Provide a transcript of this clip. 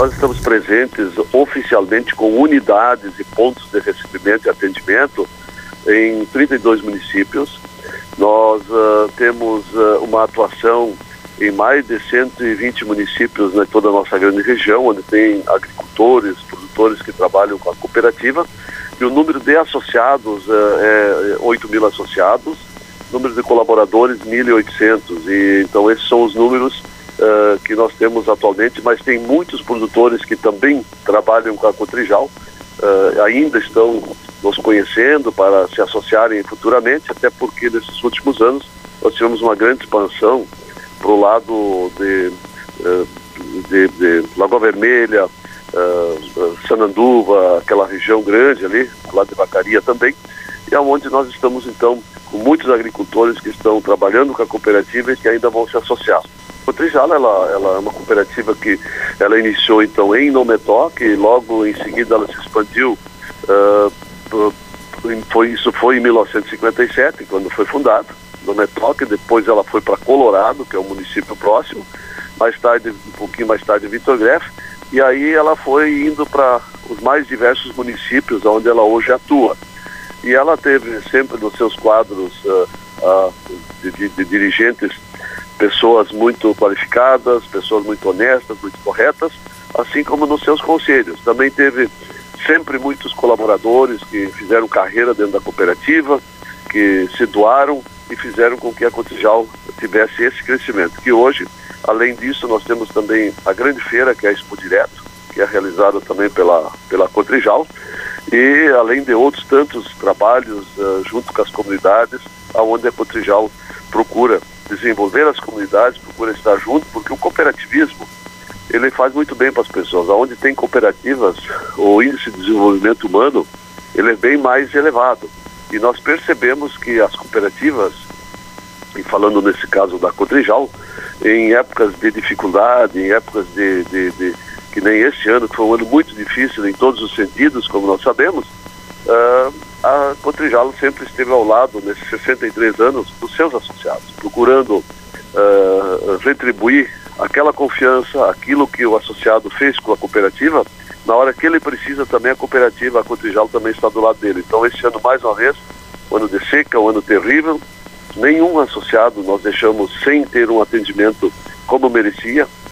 nós estamos presentes oficialmente com unidades e pontos de recebimento e atendimento em 32 municípios. Nós temos uma atuação em mais de 120 municípios em toda a nossa grande região, onde tem agricultores, produtores que trabalham com a cooperativa. E o número de associados é 8.000 associados, número de colaboradores 1.800. E então esses são os números que nós temos atualmente, mas tem muitos produtores que também trabalham com a Cotrijal, ainda estão nos conhecendo para se associarem futuramente, até porque nesses últimos anos nós tivemos uma grande expansão para o lado de Lagoa Vermelha, Sananduva, aquela região grande ali, do lado de Vacaria também, e é onde nós estamos então com muitos agricultores que estão trabalhando com a cooperativa e que ainda vão se associar. A Cotrijal, ela é uma cooperativa que ela iniciou então em Nometóque e logo em seguida ela se expandiu. Isso foi em 1957, quando foi fundada, Nometóque. Depois ela foi para Colorado, que é um município próximo, um pouquinho mais tarde Vitor Greff, e aí ela foi indo para os mais diversos municípios onde ela hoje atua. E ela teve sempre nos seus quadros de dirigentes pessoas muito qualificadas, pessoas muito honestas, muito corretas, assim como nos seus conselhos. Também teve sempre muitos colaboradores que fizeram carreira dentro da cooperativa, que se doaram e fizeram com que a Cotrijal tivesse esse crescimento. Que hoje, além disso, nós temos também a grande feira, que é a Expo Direto, que é realizada também pela Cotrijal, e além de outros tantos trabalhos junto com as comunidades, onde a Cotrijal procura desenvolver as comunidades, procura estar junto, porque o cooperativismo ele faz muito bem para as pessoas. Onde tem cooperativas, o índice de desenvolvimento humano ele é bem mais elevado. E nós percebemos que as cooperativas, e falando nesse caso da Cotrijal, em épocas de dificuldade, em épocas que nem esse ano, que foi um ano muito difícil em todos os sentidos, como nós sabemos, a Cotrijal sempre esteve ao lado, nesses 63 anos, dos seus associados, procurando retribuir aquela confiança, aquilo que o associado fez com a cooperativa. Na hora que ele precisa também, a cooperativa, a Cotrijal também está do lado dele. Então esse ano, mais uma vez, um ano de seca, um ano terrível, nenhum associado nós deixamos sem ter um atendimento como merecia.